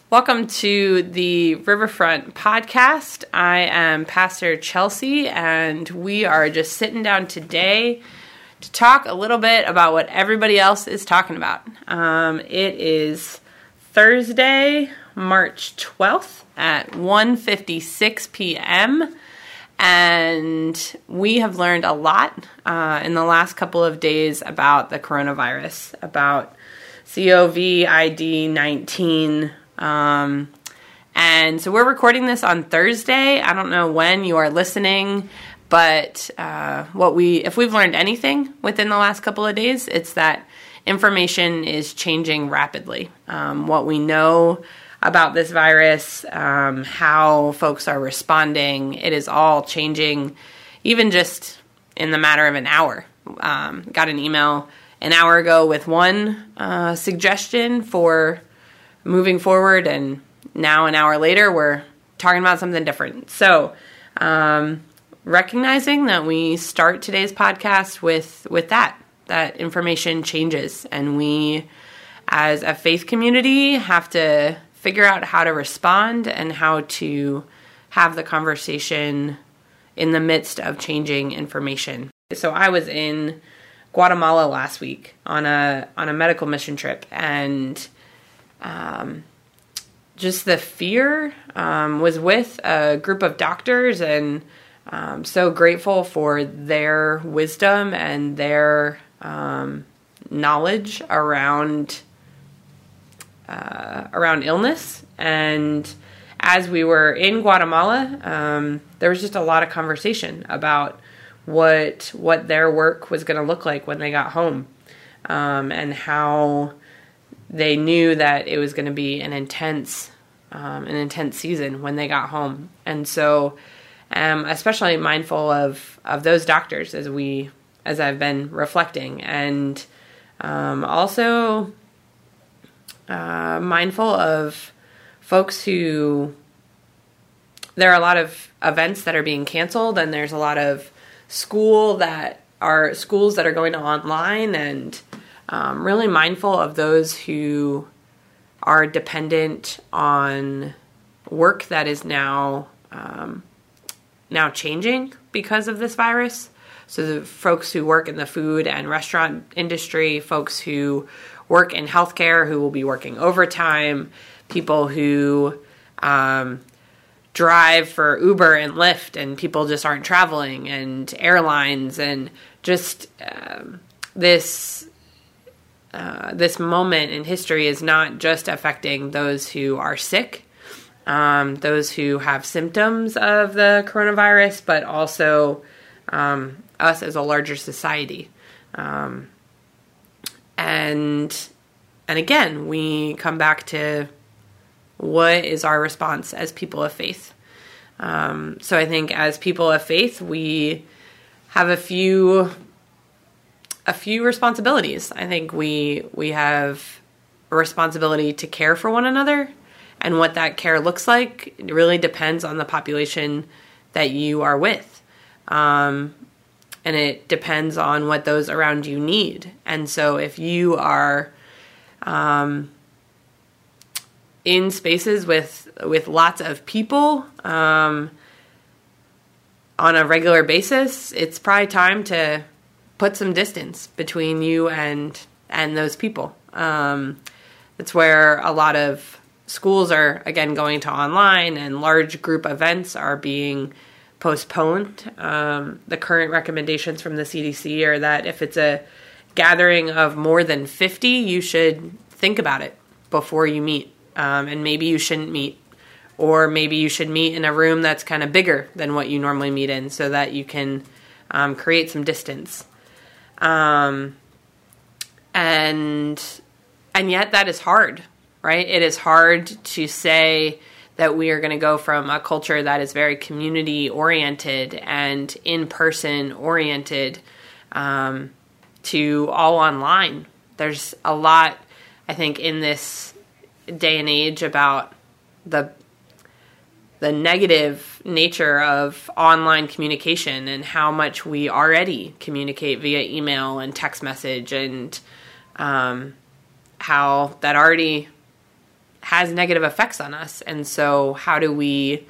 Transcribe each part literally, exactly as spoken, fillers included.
Welcome to the Riverfront Podcast. I am Pastor Chelsea, and we are just sitting down today to talk a little bit about what everybody else is talking about. Um, it is Thursday, March twelfth at one fifty-six p.m., and we have learned a lot uh, in the last couple of days about the coronavirus, about COVID nineteen. Um, and so we're recording this on Thursday. I don't know when you are listening, but uh, what we, if we've learned anything within the last couple of days, it's that information is changing rapidly. Um, what we know about this virus, um, how folks are responding, it is all changing, even just in the matter of an hour. Um, got an email an hour ago with one uh, suggestion for moving forward, and now an hour later, we're talking about something different. So, um, recognizing that we start today's podcast with, with that, that information changes, and we, as a faith community, have to figure out how to respond and how to have the conversation in the midst of changing information. So I was in Guatemala last week on a on a medical mission trip, and Um, just the fear, um, was with a group of doctors, and um, so grateful for their wisdom and their um, knowledge around uh, around illness. And as we were in Guatemala, um, there was just a lot of conversation about what what their work was going to look like when they got home, um, and how they knew that it was going to be an intense, um, an intense season when they got home. And so, um, especially mindful of, of those doctors as we, as I've been reflecting, and, um, also, uh, mindful of folks who, there are a lot of events that are being canceled, and there's a lot of school that are schools that are going to online, and Um, really mindful of those who are dependent on work that is now um, now changing because of this virus. So the folks who work in the food and restaurant industry, folks who work in healthcare who will be working overtime, people who um, drive for Uber and Lyft, and people just aren't traveling, and airlines, and just um, this... Uh, this moment in history is not just affecting those who are sick, um, those who have symptoms of the coronavirus, but also um, us as a larger society. Um, and and again, we come back to what is our response as people of faith. Um, so I think as people of faith, we have a few... a few responsibilities. I think we we have a responsibility to care for one another, and what that care looks like, it really depends on the population that you are with. Um, and it depends on what those around you need. And so if you are um, in spaces with with lots of people um, on a regular basis, it's probably time to put some distance between you and and those people. Um, it's where a lot of schools are, again, going to online, and large group events are being postponed. Um, the current recommendations from the C D C are that if it's a gathering of more than fifty, you should think about it before you meet. Um, and maybe you shouldn't meet. Or maybe you should meet in a room that's kind of bigger than what you normally meet in, so that you can um, create some distance. Um, and, and yet that is hard, right? It is hard to say that we are going to go from a culture that is very community oriented and in-person oriented, um, to all online. There's a lot, I think, in this day and age about the the negative nature of online communication, and how much we already communicate via email and text message, and um, how that already has negative effects on us. And so how do we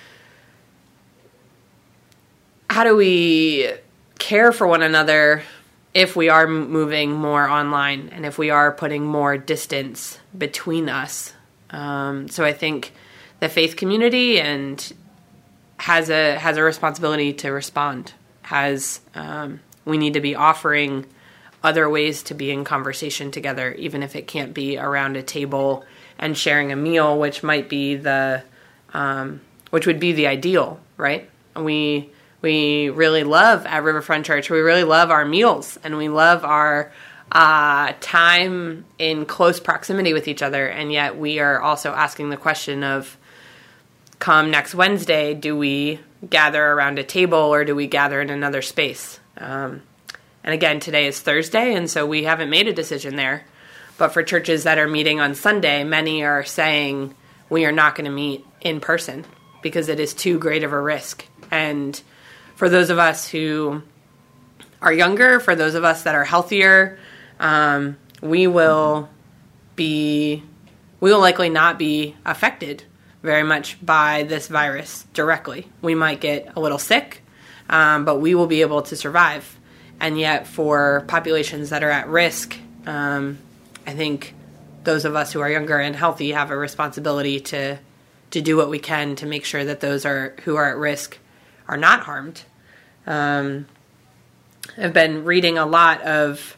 how do we care for one another if we are moving more online and if we are putting more distance between us? Um, so I think the faith community and has a has a responsibility to respond. Has um, we need to be offering other ways to be in conversation together, even if it can't be around a table and sharing a meal, which might be the um, which would be the ideal, right? We we really love at Riverfront Church. We really love our meals, and we love our uh, time in close proximity with each other. And yet, we are also asking the question of, come next Wednesday, do we gather around a table or do we gather in another space? Um, and again, today is Thursday, and so we haven't made a decision there. But for churches that are meeting on Sunday, many are saying we are not going to meet in person because it is too great of a risk. And for those of us who are younger, for those of us that are healthier, um, we will be, we will likely not be affected very much by this virus directly. We might get a little sick, um, but we will be able to survive. And yet for populations that are at risk, um, I think those of us who are younger and healthy have a responsibility to to do what we can to make sure that those are who are at risk are not harmed. Um, I've been reading a lot of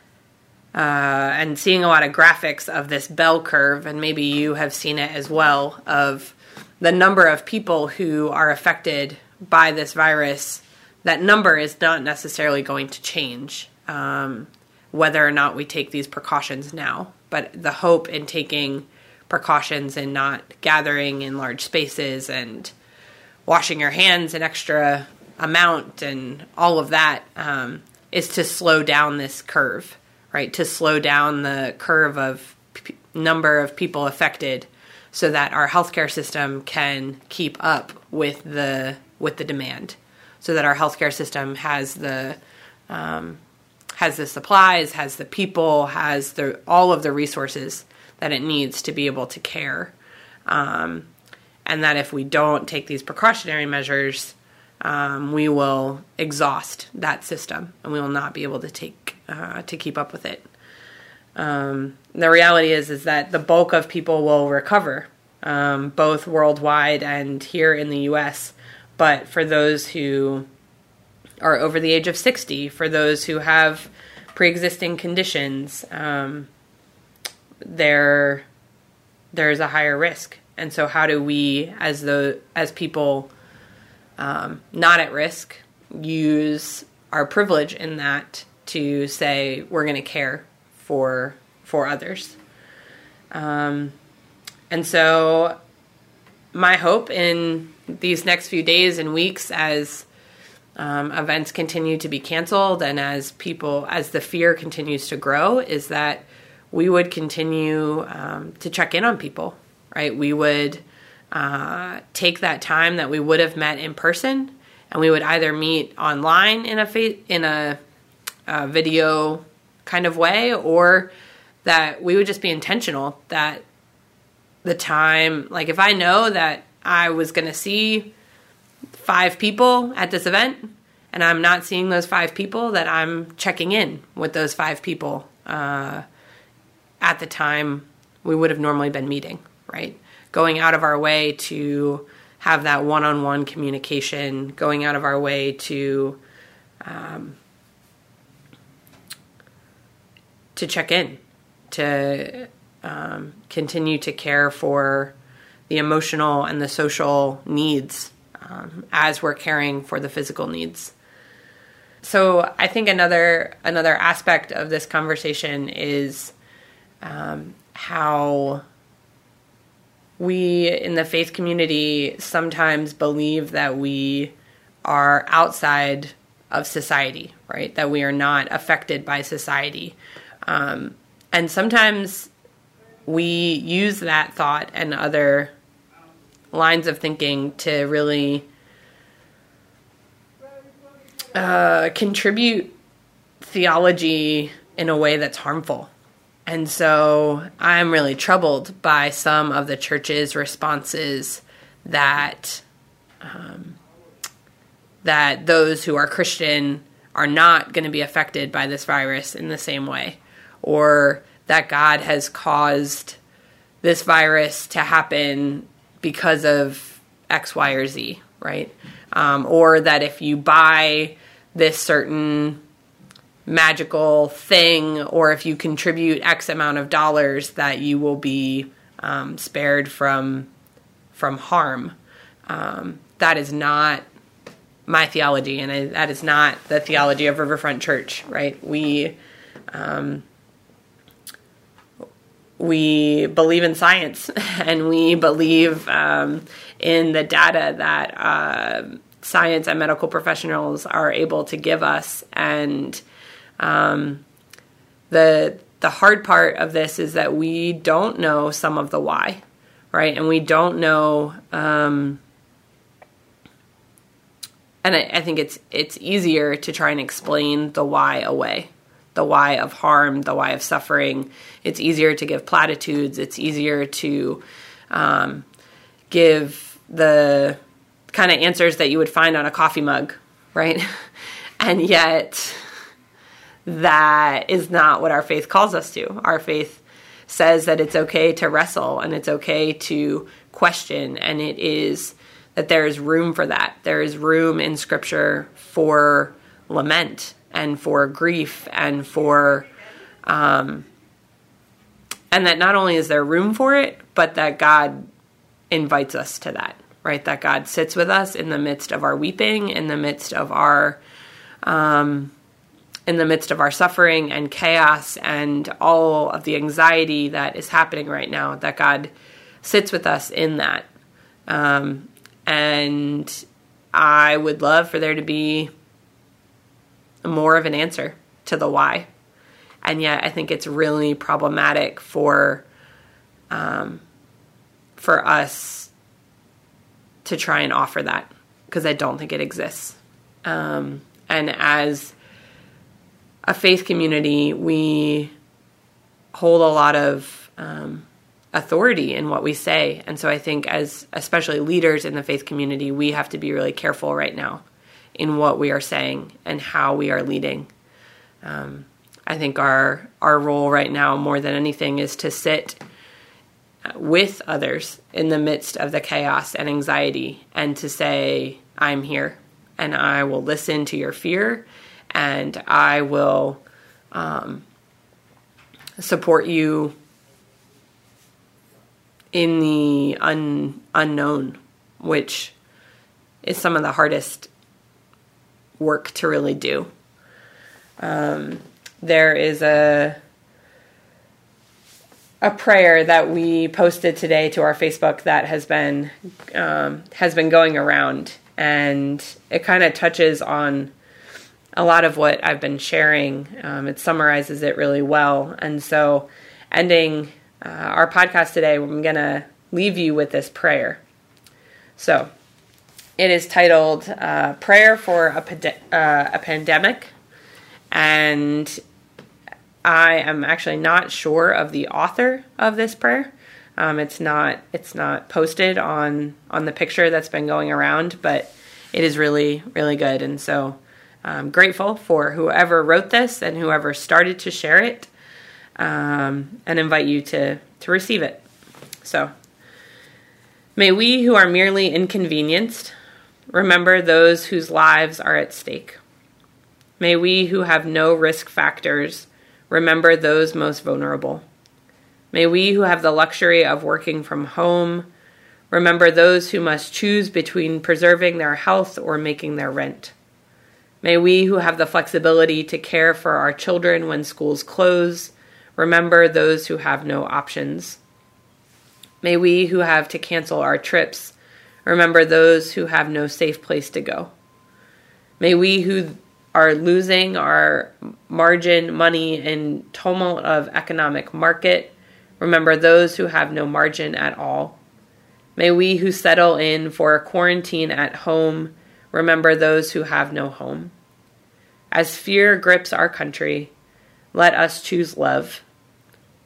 uh, and seeing a lot of graphics of this bell curve, and maybe you have seen it as well, of the number of people who are affected by this virus. That number is not necessarily going to change um, whether or not we take these precautions now. But the hope in taking precautions and not gathering in large spaces and washing your hands an extra amount and all of that um, is to slow down this curve, right? To slow down the curve of p- number of people affected so that our healthcare system can keep up with the with the demand, so that our healthcare system has the um, has the supplies, has the people, has the all of the resources that it needs to be able to care. Um, and that if we don't take these precautionary measures, um, we will exhaust that system and we will not be able to take uh, to keep up with it. Um, the reality is is that the bulk of people will recover, um, both worldwide and here in the U S. But for those who are over the age of sixty, for those who have pre-existing conditions, um, there there's a higher risk. And so how do we, as the as people um, not at risk, use our privilege in that to say we're going to care for for others? Um, and so my hope in these next few days and weeks, as um, events continue to be canceled and as people, as the fear continues to grow, is that we would continue um, to check in on people, right? We would uh, take that time that we would have met in person, and we would either meet online in a fa- in a, a video kind of way, or that we would just be intentional that the time, like if I know that I was going to see five people at this event and I'm not seeing those five people, that I'm checking in with those five people uh, at the time we would have normally been meeting, right? Going out of our way to have that one-on-one communication, going out of our way to um, to check in, to um, continue to care for the emotional and the social needs um, as we're caring for the physical needs. So I think another another aspect of this conversation is um, how we in the faith community sometimes believe that we are outside of society, right? That we are not affected by society. Um, and sometimes we use that thought and other lines of thinking to really uh, contribute theology in a way that's harmful. And so I'm really troubled by some of the church's responses that um, that those who are Christian are not going to be affected by this virus in the same way, or that God has caused this virus to happen because of X, Y, or Z, right? Um, or that if you buy this certain magical thing, or if you contribute X amount of dollars, that you will be um, spared from from harm. Um, that is not my theology, and I, that is not the theology of Riverfront Church, right? We um, we believe in science, and we believe um, in the data that uh, science and medical professionals are able to give us. And um, the the hard part of this is that we don't know some of the why, right? And we don't know. Um, and I, I think it's it's easier to try and explain the why away. The why of harm, the why of suffering. It's easier to give platitudes. It's easier to um, give the kind of answers that you would find on a coffee mug, right? And yet, that is not what our faith calls us to. Our faith says that it's okay to wrestle, and it's okay to question, and it is that there is room for that. There is room in Scripture for lament, and for grief, and for, um, and that not only is there room for it, but that God invites us to that, right? That God sits with us in the midst of our weeping, in the midst of our, um, in the midst of our suffering and chaos and all of the anxiety that is happening right now, that God sits with us in that. Um, and I would love for there to be more of an answer to the why. And yet I think it's really problematic for um, for us to try and offer that, because I don't think it exists. Um, and as a faith community, we hold a lot of um, authority in what we say. And so I think as especially leaders in the faith community, we have to be really careful right now in what we are saying and how we are leading. Um, I think our our role right now, more than anything, is to sit with others in the midst of the chaos and anxiety, and to say, I'm here, and I will listen to your fear, and I will um, support you in the un, unknown, which is some of the hardest work to really do. Um, there is a a prayer that we posted today to our Facebook that has been um, has been going around, and it kind of touches on a lot of what I've been sharing. Um, it summarizes it really well, and so ending uh, our podcast today, I'm going to leave you with this prayer. So it is titled uh, Prayer for a, Pande- uh, a Pandemic, and I am actually not sure of the author of this prayer. Um, it's not it's not posted on, on the picture that's been going around, but it is really, really good. And so I'm grateful for whoever wrote this and whoever started to share it, um, and invite you to, to receive it. So, may we who are merely inconvenienced remember those whose lives are at stake. May we who have no risk factors remember those most vulnerable. May we who have the luxury of working from home remember those who must choose between preserving their health or making their rent. May we who have the flexibility to care for our children when schools close remember those who have no options. May we who have to cancel our trips remember those who have no safe place to go. May we who are losing our margin money in tumult of economic market remember those who have no margin at all. May we who settle in for a quarantine at home remember those who have no home. As fear grips our country, let us choose love.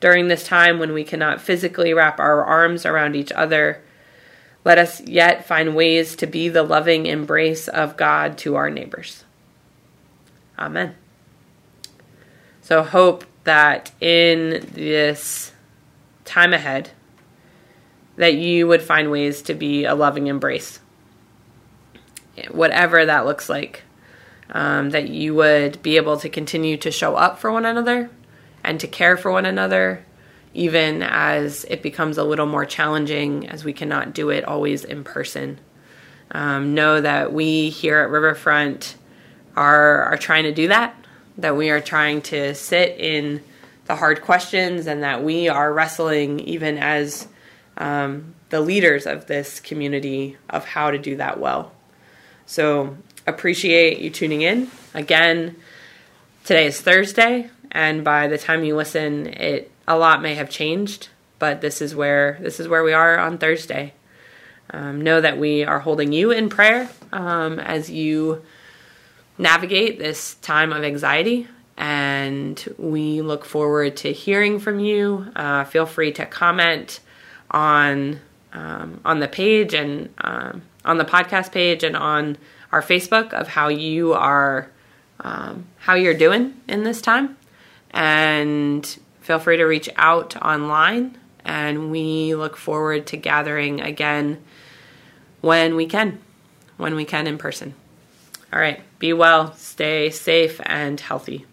During this time when we cannot physically wrap our arms around each other, let us yet find ways to be the loving embrace of God to our neighbors. Amen. So hope that in this time ahead, that you would find ways to be a loving embrace, whatever that looks like, um, that you would be able to continue to show up for one another and to care for one another, even as it becomes a little more challenging, as we cannot do it always in person. Um, know that we here at Riverfront are, are trying to do that, that we are trying to sit in the hard questions, and that we are wrestling even as um, the leaders of this community of how to do that well. So appreciate you tuning in. Again, today is Thursday, and by the time you listen, it a lot may have changed, but this is where this is where we are on Thursday. Um, know that we are holding you in prayer um, as you navigate this time of anxiety, and we look forward to hearing from you. Uh, feel free to comment on um, on the page and um, on the podcast page and on our Facebook of how you are um, how you're doing in this time, and feel free to reach out online, and we look forward to gathering again when we can, when we can in person. All right, be well, stay safe and healthy.